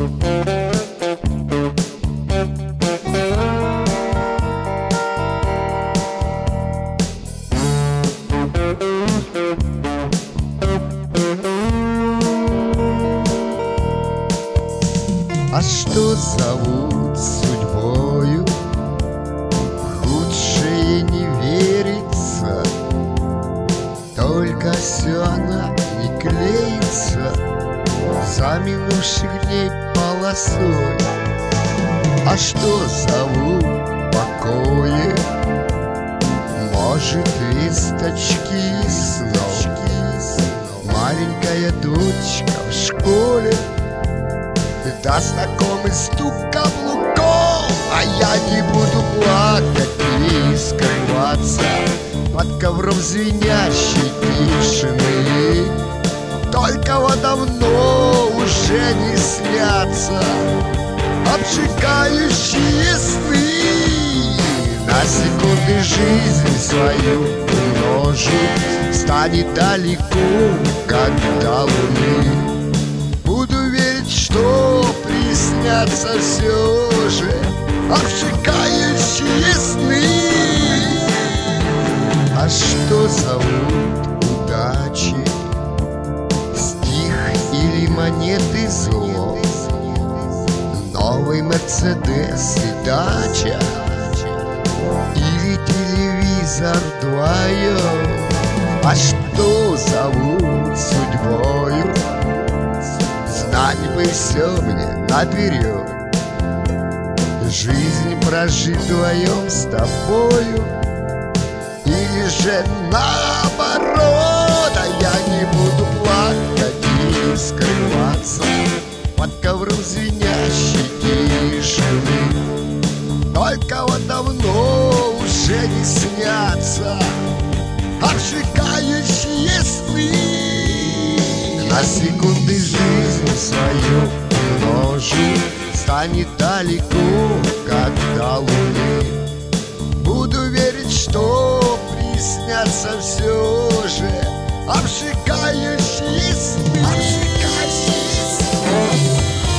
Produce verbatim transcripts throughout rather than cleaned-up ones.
А что зовут судьбою? В худшее не верится, только все она не клеится за минувших дней полосой. А что зовут покоем? Может, весточки снов. Маленькая дочка в школе даст знакомый стук каблуков, а я не буду плакать и скрываться под ковром звенящей тишины. Только вот давно уже не снятся обжигающие сны. На секунды жизнь свою умножу, станет далеко, как до луны. Буду верить, что приснятся все же обжигающие сны. А что зовут удачи? Стих или монеты зло? Новый Мерседес и дача? Или телевизор вдвоем? А что зовут судьбою? Знать бы все мне наперед, жизнь прожить вдвоем с тобою. Или же наоборот, а я не буду плакать и скрываться под ковром звенящей тишины. Только вот давно уже не снятся обжигающие сны. На секунды жизнь свою умножу, станет далеко, как до луны. Буду верить, что приснятся все же обжигающие сны. Обжигающие сны.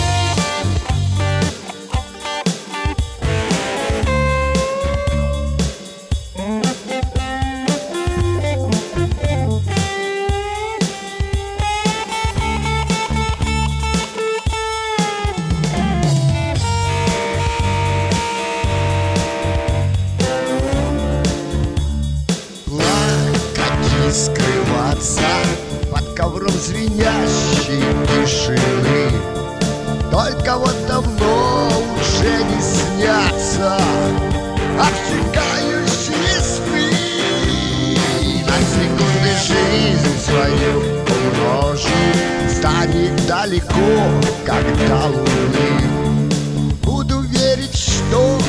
Скрываться под ковром звенящей тишины. Только вот давно уже не снятся обжигающие сны. На секунды жизнь свою умножу, станет далеко, как до луны. Буду верить, что